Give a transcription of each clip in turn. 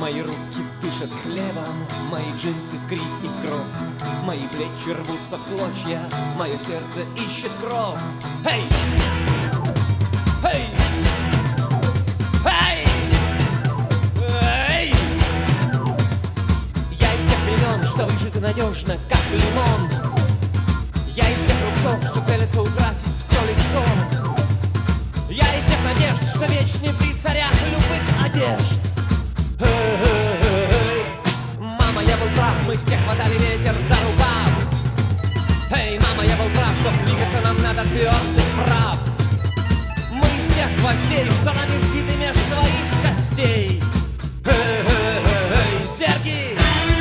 Мои руки дышат хлебом, мои джинсы в кривь и в кровь, мои плечи рвутся в клочья, мое сердце ищет кровь. Эй! Эй! Эй! Эй! Я из тех времен, что выжаты надежно, как лимон. Я из тех рубцов, что целятся украсить все лицо. Я из тех надежд, что вечны при царях любых одежд. Мама, я был прав, мы все хватали ветер за рукав. Эй, мама, я был прав, чтоб двигаться нам надо твердых прав. Мы из тех гвоздей, что нами вбиты меж своих костей. Сергей!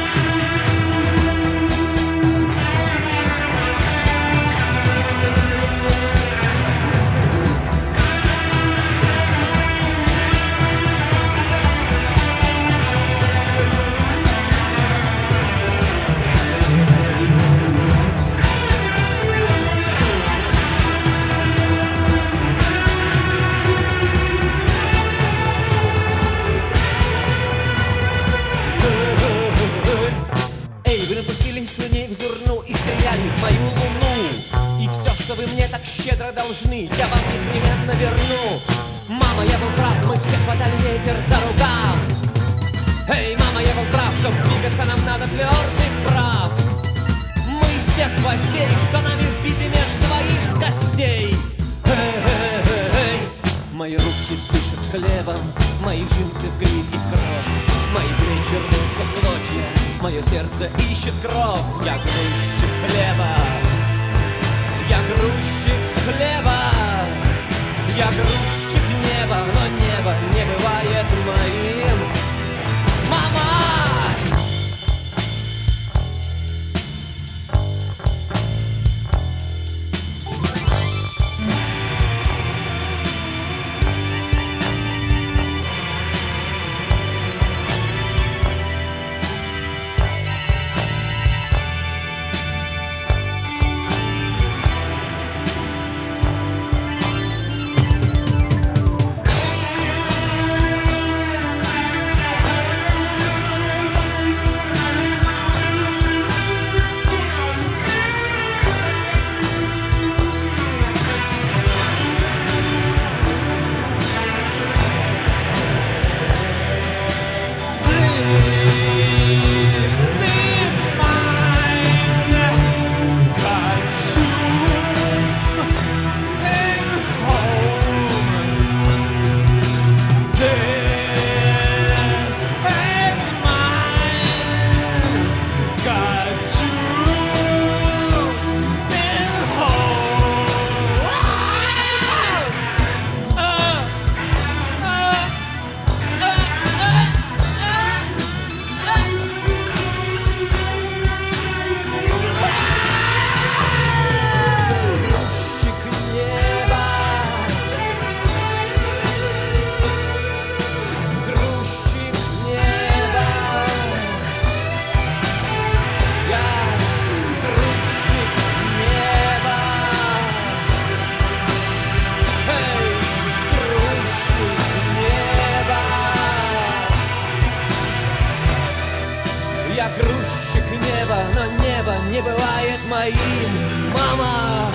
Слюней в зурну и стреляли в мою луну. И все, что вы мне так щедро должны, я вам непременно верну. Мама, я был прав, мы все хватали ветер за рукав. Эй, мама, я был прав, чтоб двигаться нам надо твердых прав. Мы из тех гвоздей, что нами вбиты меж своих костей. Мои руки дышат хлебом, мои джинсы в гриль и в кровь, мои плечи рвутся в клочья, мое сердце ищет кровь. Я грузчик хлеба, я грузчик хлеба, я грузчик неба, но небо не бывает моим. Мама! Я грузчик неба, но небо не бывает моим. Мама!